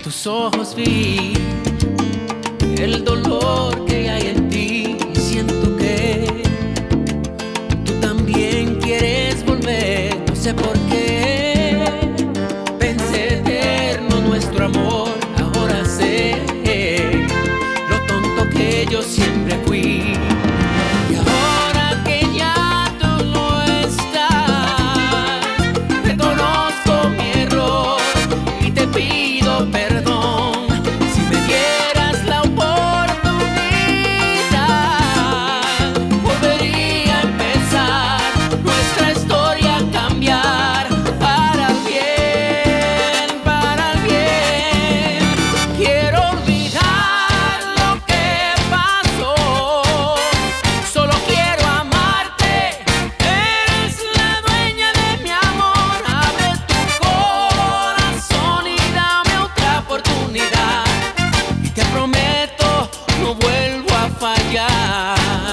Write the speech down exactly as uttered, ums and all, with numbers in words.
tus ojos vi el dolor que hay en ti y siento que tú también quieres volver. No sé por qué pensé eterno nuestro amor. Ahora sé lo tonto que yo siempre fui. Y ahora que ya tú no estás, reconozco mi error y te pido perdón. Si me dieras la oportunidad, volvería a empezar nuestra historia, a cambiar para el bien, para el bien. Quiero olvidar lo que pasó, solo quiero amarte. Eres la dueña de mi amor. Abre tu corazón y dame otra oportunidad, y te prometo no vuelvo a fallar.